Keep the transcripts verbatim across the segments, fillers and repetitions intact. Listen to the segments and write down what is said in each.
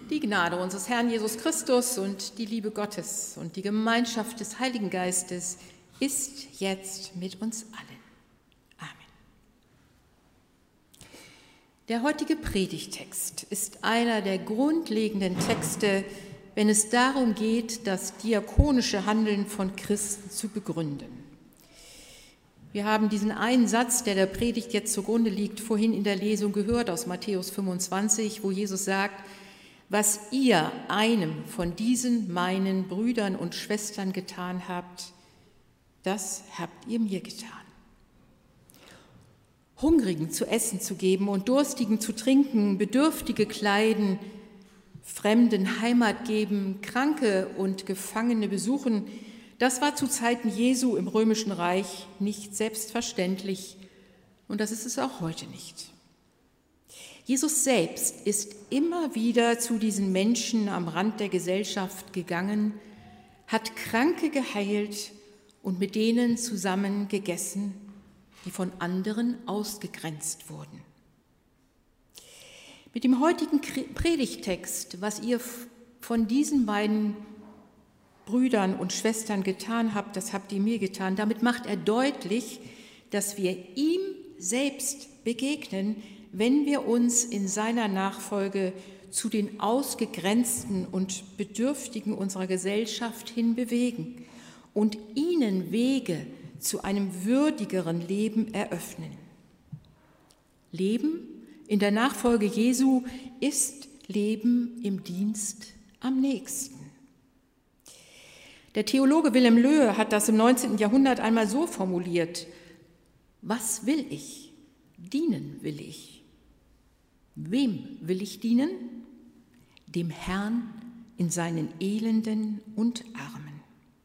Die Gnade unseres Herrn Jesus Christus und die Liebe Gottes und die Gemeinschaft des Heiligen Geistes ist jetzt mit uns allen. Amen. Der heutige Predigtext ist einer der grundlegenden Texte, wenn es darum geht, das diakonische Handeln von Christen zu begründen. Wir haben diesen einen Satz, der der Predigt jetzt zugrunde liegt, vorhin in der Lesung gehört aus Matthäus fünfundzwanzig, wo Jesus sagt: Was ihr einem von diesen meinen Brüdern und Schwestern getan habt, das habt ihr mir getan. Hungrigen zu essen zu geben und Durstigen zu trinken, Bedürftige kleiden, Fremden Heimat geben, Kranke und Gefangene besuchen, das war zu Zeiten Jesu im Römischen Reich nicht selbstverständlich und das ist es auch heute nicht. Jesus selbst ist immer wieder zu diesen Menschen am Rand der Gesellschaft gegangen, hat Kranke geheilt und mit denen zusammen gegessen, die von anderen ausgegrenzt wurden. Mit dem heutigen Predigttext, was ihr von diesen beiden Brüdern und Schwestern getan habt, das habt ihr mir getan, damit macht er deutlich, dass wir ihm selbst begegnen, wenn wir uns in seiner Nachfolge zu den Ausgegrenzten und Bedürftigen unserer Gesellschaft hin bewegen und ihnen Wege zu einem würdigeren Leben eröffnen. Leben in der Nachfolge Jesu ist Leben im Dienst am Nächsten. Der Theologe Wilhelm Löhe hat das im neunzehnten Jahrhundert einmal so formuliert: Was will ich? Dienen will ich. Wem will ich dienen? Dem Herrn in seinen Elenden und Armen.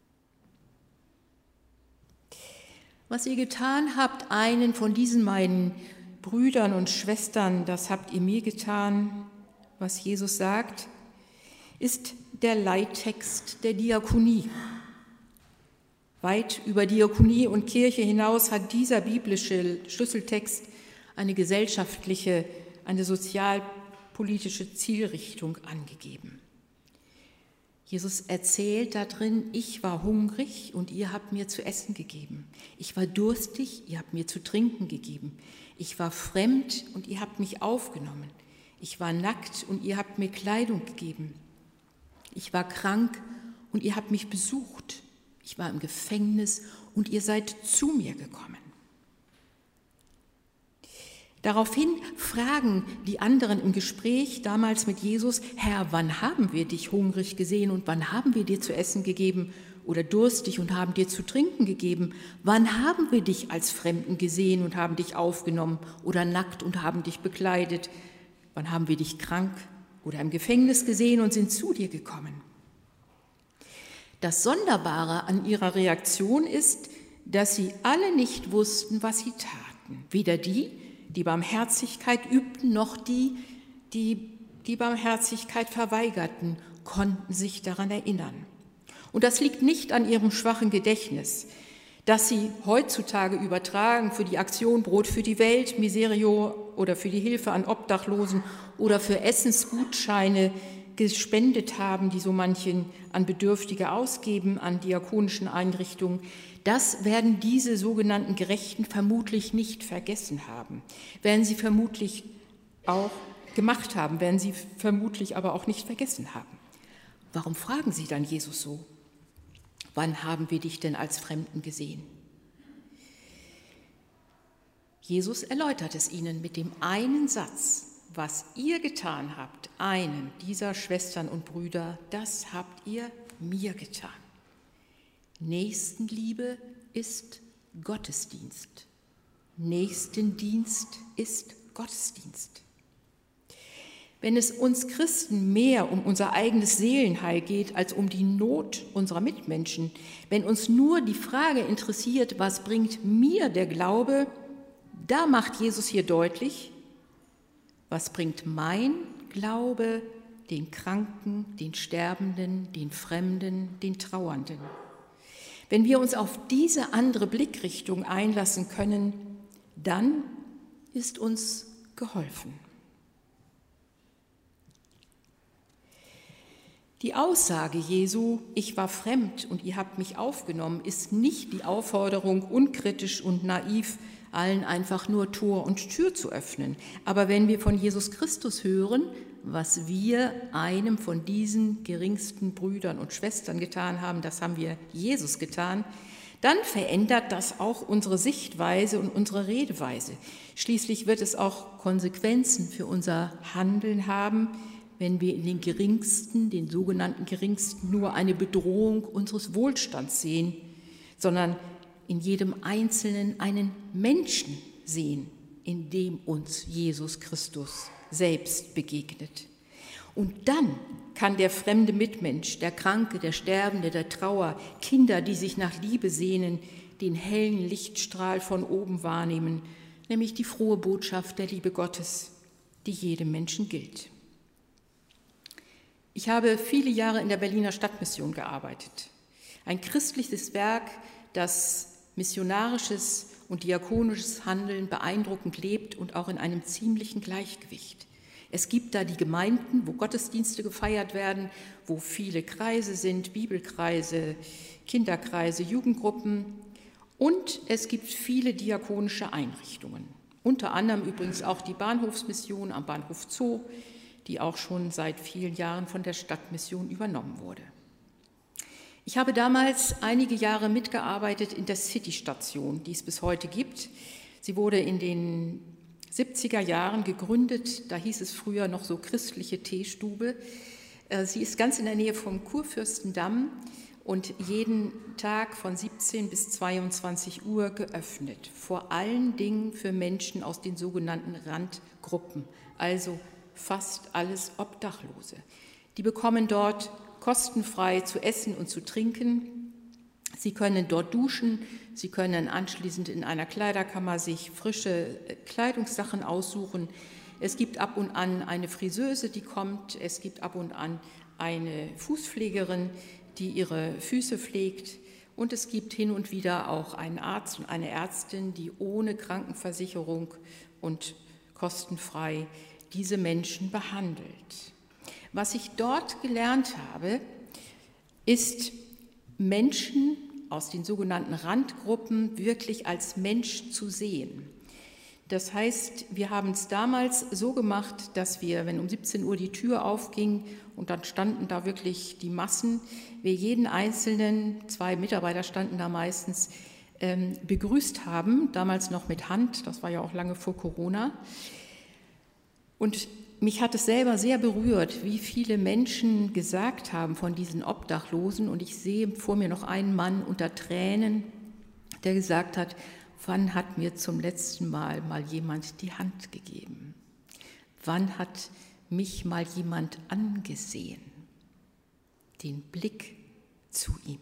Was ihr getan habt, einen von diesen meinen Brüdern und Schwestern, das habt ihr mir getan, was Jesus sagt, ist der Leittext der Diakonie. Weit über Diakonie und Kirche hinaus hat dieser biblische Schlüsseltext eine gesellschaftliche, eine sozialpolitische Zielrichtung angegeben. Jesus erzählt darin: Ich war hungrig und ihr habt mir zu essen gegeben. Ich war durstig, ihr habt mir zu trinken gegeben. Ich war fremd und ihr habt mich aufgenommen. Ich war nackt und ihr habt mir Kleidung gegeben. Ich war krank und ihr habt mich besucht. Ich war im Gefängnis und ihr seid zu mir gekommen. Daraufhin fragen die anderen im Gespräch damals mit Jesus: Herr, wann haben wir dich hungrig gesehen und wann haben wir dir zu essen gegeben oder durstig und haben dir zu trinken gegeben? Wann haben wir dich als Fremden gesehen und haben dich aufgenommen oder nackt und haben dich bekleidet? Wann haben wir dich krank oder im Gefängnis gesehen und sind zu dir gekommen? Das Sonderbare an ihrer Reaktion ist, dass sie alle nicht wussten, was sie taten. Weder die, die Barmherzigkeit übten, noch die, die die Barmherzigkeit verweigerten, konnten sich daran erinnern. Und das liegt nicht an ihrem schwachen Gedächtnis, das sie heutzutage übertragen für die Aktion Brot für die Welt, Miserio oder für die Hilfe an Obdachlosen oder für Essensgutscheine gespendet haben, die so manchen an Bedürftige ausgeben, an diakonischen Einrichtungen. Das werden diese sogenannten Gerechten vermutlich nicht vergessen haben, werden sie vermutlich auch gemacht haben, werden sie vermutlich aber auch nicht vergessen haben. Warum fragen sie dann Jesus so? Wann haben wir dich denn als Fremden gesehen? Jesus erläutert es ihnen mit dem einen Satz: Was ihr getan habt, einen dieser Schwestern und Brüder, das habt ihr mir getan. Nächstenliebe ist Gottesdienst. Nächstendienst ist Gottesdienst. Wenn es uns Christen mehr um unser eigenes Seelenheil geht als um die Not unserer Mitmenschen, wenn uns nur die Frage interessiert, was bringt mir der Glaube, da macht Jesus hier deutlich: Was bringt mein Glaube den Kranken, den Sterbenden, den Fremden, den Trauernden? Wenn wir uns auf diese andere Blickrichtung einlassen können, dann ist uns geholfen. Die Aussage Jesu, ich war fremd und ihr habt mich aufgenommen, ist nicht die Aufforderung, unkritisch und naiv allen einfach nur Tor und Tür zu öffnen. Aber wenn wir von Jesus Christus hören, was wir einem von diesen geringsten Brüdern und Schwestern getan haben, das haben wir Jesus getan, dann verändert das auch unsere Sichtweise und unsere Redeweise. Schließlich wird es auch Konsequenzen für unser Handeln haben, wenn wir in den Geringsten, den sogenannten Geringsten, nur eine Bedrohung unseres Wohlstands sehen, sondern in jedem Einzelnen einen Menschen sehen, in dem uns Jesus Christus selbst begegnet. Und dann kann der fremde Mitmensch, der Kranke, der Sterbende, der Trauer, Kinder, die sich nach Liebe sehnen, den hellen Lichtstrahl von oben wahrnehmen, nämlich die frohe Botschaft der Liebe Gottes, die jedem Menschen gilt. Ich habe viele Jahre in der Berliner Stadtmission gearbeitet. Ein christliches Werk, das missionarisches und diakonisches Handeln beeindruckend lebt und auch in einem ziemlichen Gleichgewicht. Es gibt da die Gemeinden, wo Gottesdienste gefeiert werden, wo viele Kreise sind, Bibelkreise, Kinderkreise, Jugendgruppen, und es gibt viele diakonische Einrichtungen. Unter anderem übrigens auch die Bahnhofsmission am Bahnhof Zoo, die auch schon seit vielen Jahren von der Stadtmission übernommen wurde. Ich habe damals einige Jahre mitgearbeitet in der City-Station, die es bis heute gibt. Sie wurde in den siebziger Jahren gegründet, da hieß es früher noch so christliche Teestube. Sie ist ganz in der Nähe vom Kurfürstendamm und jeden Tag von siebzehn bis zweiundzwanzig Uhr geöffnet, vor allen Dingen für Menschen aus den sogenannten Randgruppen, also fast alles Obdachlose. Die bekommen dort kostenfrei zu essen und zu trinken. Sie können dort duschen, sie können anschließend in einer Kleiderkammer sich frische Kleidungssachen aussuchen. Es gibt ab und an eine Friseuse, die kommt. Es gibt ab und an eine Fußpflegerin, die ihre Füße pflegt. Und es gibt hin und wieder auch einen Arzt und eine Ärztin, die ohne Krankenversicherung und kostenfrei diese Menschen behandelt. Was ich dort gelernt habe, ist, Menschen aus den sogenannten Randgruppen wirklich als Mensch zu sehen. Das heißt, wir haben es damals so gemacht, dass wir, wenn um siebzehn Uhr die Tür aufging und dann standen da wirklich die Massen, wir jeden Einzelnen, zwei Mitarbeiter standen da meistens, ähm, begrüßt haben, damals noch mit Hand, das war ja auch lange vor Corona. Und mich hat es selber sehr berührt, wie viele Menschen gesagt haben von diesen Obdachlosen. Und ich sehe vor mir noch einen Mann unter Tränen, der gesagt hat, wann hat mir zum letzten Mal mal jemand die Hand gegeben? Wann hat mich mal jemand angesehen? Den Blick zu ihm.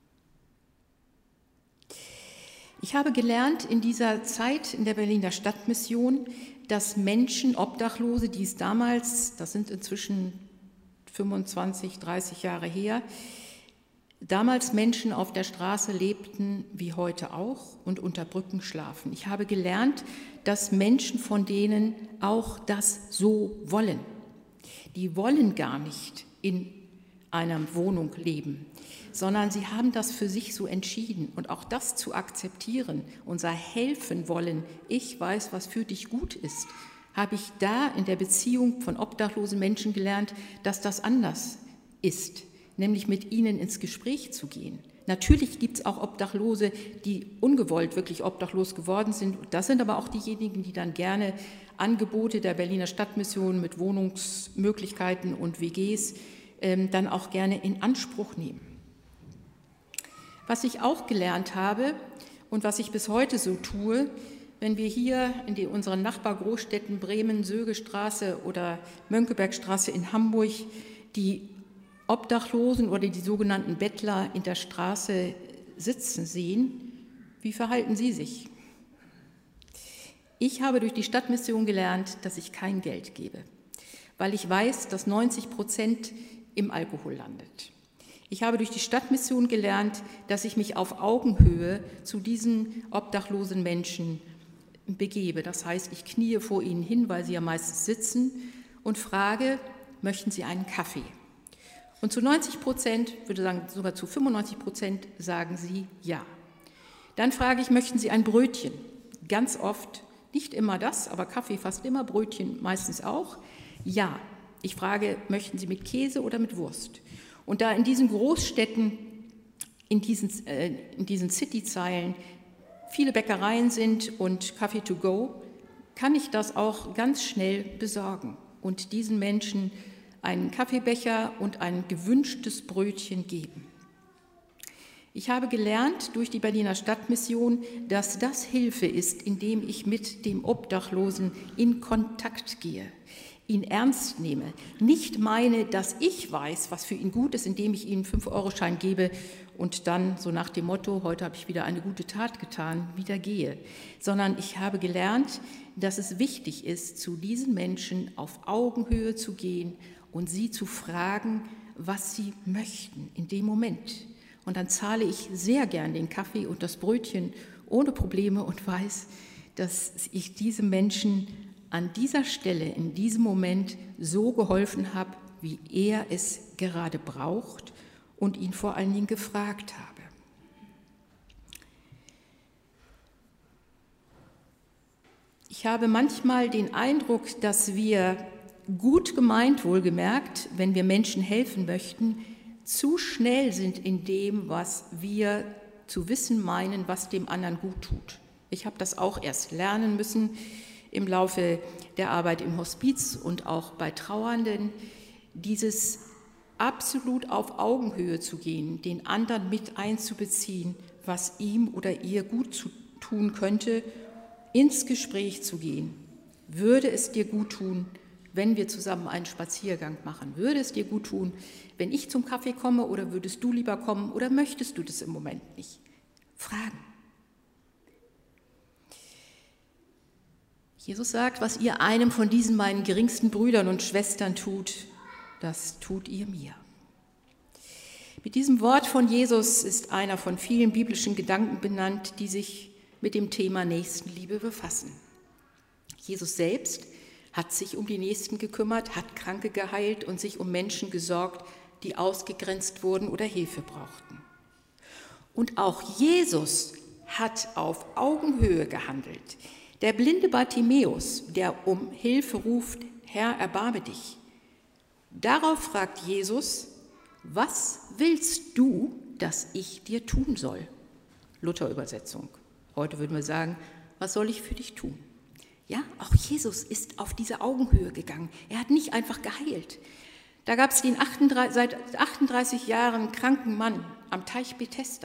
Ich habe gelernt in dieser Zeit in der Berliner Stadtmission, dass Menschen, Obdachlose, die es damals, das sind inzwischen fünfundzwanzig, dreißig Jahre her, damals Menschen auf der Straße lebten, wie heute auch, und unter Brücken schlafen. Ich habe gelernt, dass Menschen von denen auch das so wollen. Die wollen gar nicht in einer Wohnung leben, sondern sie haben das für sich so entschieden. Und auch das zu akzeptieren, unser Helfen wollen, ich weiß, was für dich gut ist, habe ich da in der Beziehung von obdachlosen Menschen gelernt, dass das anders ist, nämlich mit ihnen ins Gespräch zu gehen. Natürlich gibt es auch Obdachlose, die ungewollt wirklich obdachlos geworden sind. Das sind aber auch diejenigen, die dann gerne Angebote der Berliner Stadtmission mit Wohnungsmöglichkeiten und W Gs ähm, dann auch gerne in Anspruch nehmen. Was ich auch gelernt habe und was ich bis heute so tue, wenn wir hier in den, unseren Nachbargroßstädten Bremen, Sögestraße oder Mönckebergstraße in Hamburg die Obdachlosen oder die sogenannten Bettler in der Straße sitzen sehen, wie verhalten sie sich? Ich habe durch die Stadtmission gelernt, dass ich kein Geld gebe, weil ich weiß, dass neunzig Prozent im Alkohol landet. Ich habe durch die Stadtmission gelernt, dass ich mich auf Augenhöhe zu diesen obdachlosen Menschen begebe. Das heißt, ich kniee vor ihnen hin, weil sie ja meistens sitzen, und frage, möchten Sie einen Kaffee? Und zu neunzig Prozent, würde sagen sogar zu fünfundneunzig Prozent, sagen sie ja. Dann frage ich, möchten Sie ein Brötchen? Ganz oft, nicht immer das, aber Kaffee fast immer, Brötchen meistens auch. Ja. Ich frage, möchten Sie mit Käse oder mit Wurst? Und da in diesen Großstädten, in diesen, äh, in diesen Cityzeilen viele Bäckereien sind und Kaffee to go, kann ich das auch ganz schnell besorgen und diesen Menschen einen Kaffeebecher und ein gewünschtes Brötchen geben. Ich habe gelernt durch die Berliner Stadtmission, dass das Hilfe ist, indem ich mit dem Obdachlosen in Kontakt gehe, ihn ernst nehme, nicht meine, dass ich weiß, was für ihn gut ist, indem ich ihm einen fünf-Euro-Schein gebe und dann so nach dem Motto, heute habe ich wieder eine gute Tat getan, wieder gehe, sondern ich habe gelernt, dass es wichtig ist, zu diesen Menschen auf Augenhöhe zu gehen und sie zu fragen, was sie möchten in dem Moment. Und dann zahle ich sehr gern den Kaffee und das Brötchen ohne Probleme und weiß, dass ich diese Menschen an dieser Stelle, in diesem Moment so geholfen habe, wie er es gerade braucht und ihn vor allen Dingen gefragt habe. Ich habe manchmal den Eindruck, dass wir gut gemeint, wohlgemerkt, wenn wir Menschen helfen möchten, zu schnell sind in dem, was wir zu wissen meinen, was dem anderen gut tut. Ich habe das auch erst lernen müssen im Laufe der Arbeit im Hospiz und auch bei Trauernden, dieses absolut auf Augenhöhe zu gehen, den anderen mit einzubeziehen, was ihm oder ihr gut zu tun könnte, ins Gespräch zu gehen. Würde es dir gut tun, wenn wir zusammen einen Spaziergang machen? Würde es dir gut tun, wenn ich zum Kaffee komme oder würdest du lieber kommen oder möchtest du das im Moment nicht? Fragen. Jesus sagt, was ihr einem von diesen meinen geringsten Brüdern und Schwestern tut, das tut ihr mir. Mit diesem Wort von Jesus ist einer von vielen biblischen Gedanken benannt, die sich mit dem Thema Nächstenliebe befassen. Jesus selbst hat sich um die Nächsten gekümmert, hat Kranke geheilt und sich um Menschen gesorgt, die ausgegrenzt wurden oder Hilfe brauchten. Und auch Jesus hat auf Augenhöhe gehandelt. Der blinde Bartimäus, der um Hilfe ruft, Herr, erbarme dich. Darauf fragt Jesus, was willst du, dass ich dir tun soll? Luther-Übersetzung. Heute würden wir sagen, was soll ich für dich tun? Ja, auch Jesus ist auf diese Augenhöhe gegangen. Er hat nicht einfach geheilt. Da gab es den achtunddreißig, seit achtunddreißig Jahren kranken Mann am Teich Bethesda.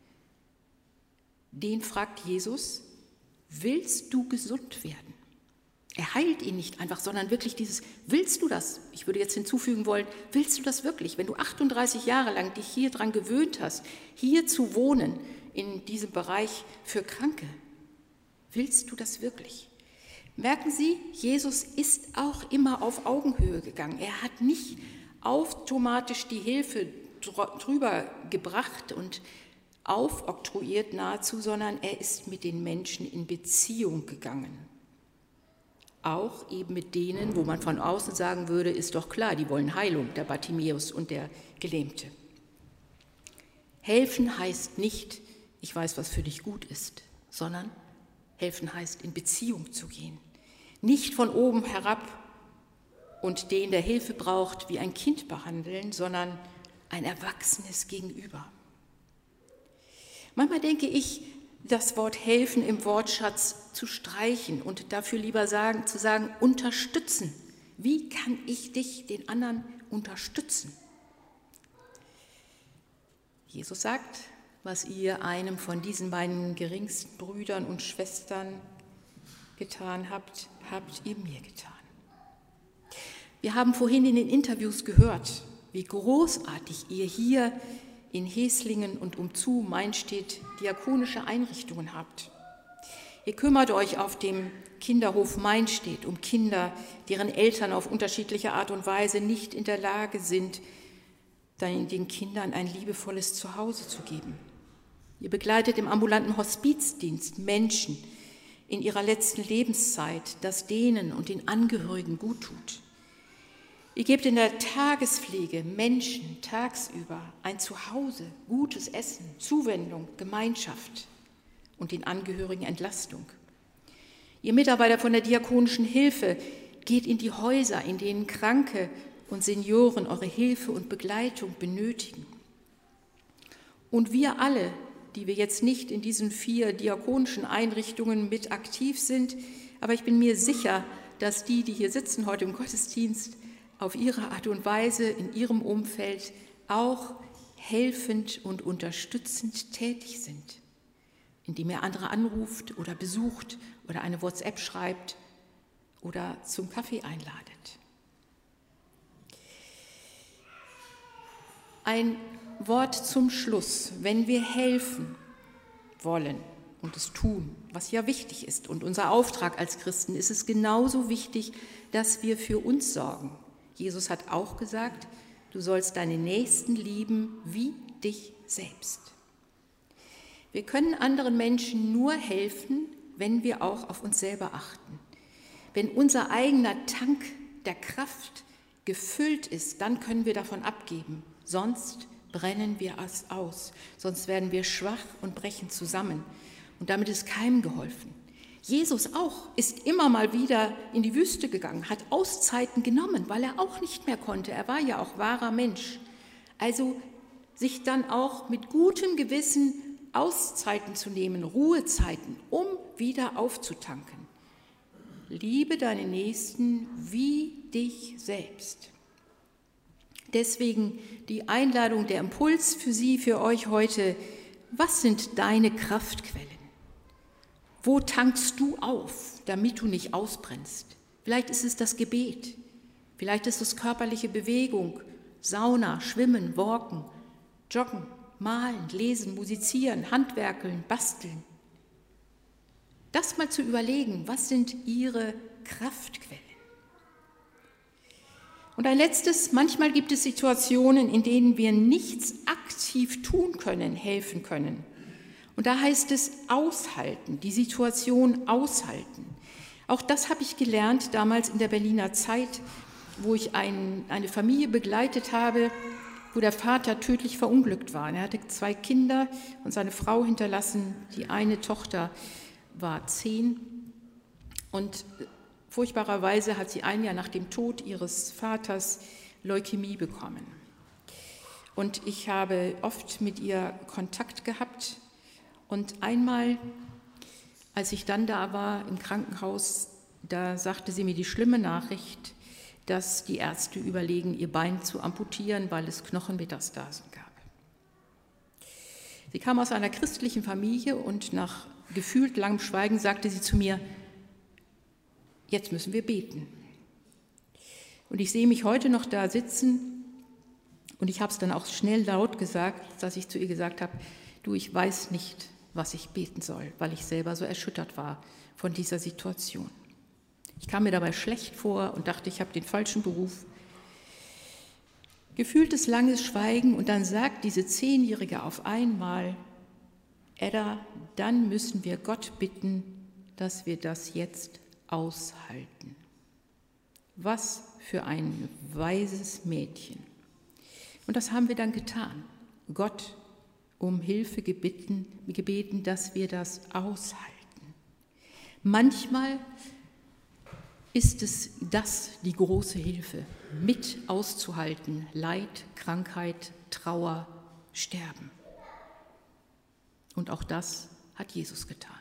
Den fragt Jesus, willst du gesund werden? Er heilt ihn nicht einfach, sondern wirklich dieses, willst du das? Ich würde jetzt hinzufügen wollen, willst du das wirklich? Wenn du achtunddreißig Jahre lang dich hier dran gewöhnt hast, hier zu wohnen, in diesem Bereich für Kranke, willst du das wirklich? Merken Sie, Jesus ist auch immer auf Augenhöhe gegangen. Er hat nicht automatisch die Hilfe drüber gebracht und aufoktroyiert nahezu, sondern er ist mit den Menschen in Beziehung gegangen. Auch eben mit denen, wo man von außen sagen würde, ist doch klar, die wollen Heilung, der Bartimäus und der Gelähmte. Helfen heißt nicht, ich weiß, was für dich gut ist, sondern helfen heißt, in Beziehung zu gehen. Nicht von oben herab und den, der Hilfe braucht, wie ein Kind behandeln, sondern ein Erwachsenes Gegenüber. Manchmal denke ich, das Wort helfen im Wortschatz zu streichen und dafür lieber sagen, zu sagen, unterstützen. Wie kann ich dich, den anderen, unterstützen? Jesus sagt, was ihr einem von diesen meinen geringsten Brüdern und Schwestern getan habt, habt ihr mir getan. Wir haben vorhin in den Interviews gehört, wie großartig ihr hier in Heslingen und umzu Mainstedt diakonische Einrichtungen habt. Ihr kümmert euch auf dem Kinderhof Mainstedt um Kinder, deren Eltern auf unterschiedliche Art und Weise nicht in der Lage sind, den Kindern ein liebevolles Zuhause zu geben. Ihr begleitet im ambulanten Hospizdienst Menschen in ihrer letzten Lebenszeit, das denen und den Angehörigen gut tut. Ihr gebt in der Tagespflege Menschen tagsüber ein Zuhause, gutes Essen, Zuwendung, Gemeinschaft und den Angehörigen Entlastung. Ihr Mitarbeiter von der diakonischen Hilfe, geht in die Häuser, in denen Kranke und Senioren eure Hilfe und Begleitung benötigen. Und wir alle, die wir jetzt nicht in diesen vier diakonischen Einrichtungen mit aktiv sind, aber ich bin mir sicher, dass die, die hier sitzen heute im Gottesdienst, auf ihre Art und Weise in ihrem Umfeld auch helfend und unterstützend tätig sind, indem ihr andere anruft oder besucht oder eine WhatsApp schreibt oder zum Kaffee einladet. Ein Wort zum Schluss. Wenn wir helfen wollen und es tun, was ja wichtig ist, und unser Auftrag als Christen, ist es genauso wichtig, dass wir für uns sorgen. Jesus hat auch gesagt, du sollst deine Nächsten lieben wie dich selbst. Wir können anderen Menschen nur helfen, wenn wir auch auf uns selber achten. Wenn unser eigener Tank der Kraft gefüllt ist, dann können wir davon abgeben. Sonst brennen wir es aus, sonst werden wir schwach und brechen zusammen. Und damit ist keinem geholfen. Jesus auch ist immer mal wieder in die Wüste gegangen, hat Auszeiten genommen, weil er auch nicht mehr konnte. Er war ja auch wahrer Mensch. Also sich dann auch mit gutem Gewissen Auszeiten zu nehmen, Ruhezeiten, um wieder aufzutanken. Liebe deine Nächsten wie dich selbst. Deswegen die Einladung, der Impuls für Sie, für euch heute. Was sind deine Kraftquellen? Wo tankst du auf, damit du nicht ausbrennst? Vielleicht ist es das Gebet, vielleicht ist es körperliche Bewegung, Sauna, Schwimmen, Walken, Joggen, Malen, Lesen, Musizieren, Handwerkeln, Basteln. Das mal zu überlegen, was sind ihre Kraftquellen? Und ein letztes, manchmal gibt es Situationen, in denen wir nichts aktiv tun können, helfen können. Und da heißt es aushalten, die Situation aushalten. Auch das habe ich gelernt damals in der Berliner Zeit, wo ich ein, eine Familie begleitet habe, wo der Vater tödlich verunglückt war. Er hatte zwei Kinder und seine Frau hinterlassen. Die eine Tochter war zehn und furchtbarerweise hat sie ein Jahr nach dem Tod ihres Vaters Leukämie bekommen. Und ich habe oft mit ihr Kontakt gehabt. Und einmal, als ich dann da war im Krankenhaus, da sagte sie mir die schlimme Nachricht, dass die Ärzte überlegen, ihr Bein zu amputieren, weil es Knochenmetastasen gab. Sie kam aus einer christlichen Familie und nach gefühlt langem Schweigen sagte sie zu mir, jetzt müssen wir beten. Und ich sehe mich heute noch da sitzen und ich habe es dann auch schnell laut gesagt, dass ich zu ihr gesagt habe, du, ich weiß nicht, was ich beten soll, weil ich selber so erschüttert war von dieser Situation. Ich kam mir dabei schlecht vor und dachte, ich habe den falschen Beruf. Gefühltes langes Schweigen und dann sagt diese Zehnjährige auf einmal, Edda, dann müssen wir Gott bitten, dass wir das jetzt aushalten. Was für ein weises Mädchen. Und das haben wir dann getan. Gott um Hilfe gebeten, gebeten, dass wir das aushalten. Manchmal ist es das die große Hilfe, mit auszuhalten, Leid, Krankheit, Trauer, Sterben. Und auch das hat Jesus getan.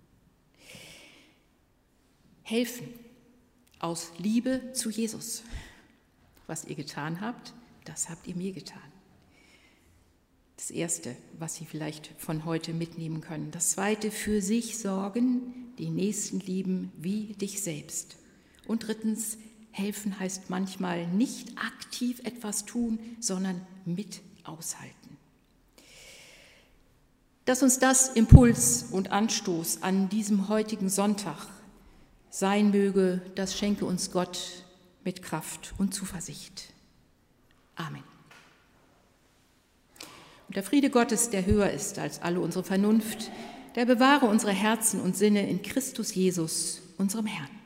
Helfen aus Liebe zu Jesus. Was ihr getan habt, das habt ihr mir getan. Das Erste, was Sie vielleicht von heute mitnehmen können. Das Zweite, für sich sorgen, die Nächsten lieben wie dich selbst. Und drittens, helfen heißt manchmal nicht aktiv etwas tun, sondern mit aushalten. Dass uns das Impuls und Anstoß an diesem heutigen Sonntag sein möge, das schenke uns Gott mit Kraft und Zuversicht. Amen. Und der Friede Gottes, der höher ist als alle unsere Vernunft, der bewahre unsere Herzen und Sinne in Christus Jesus, unserem Herrn.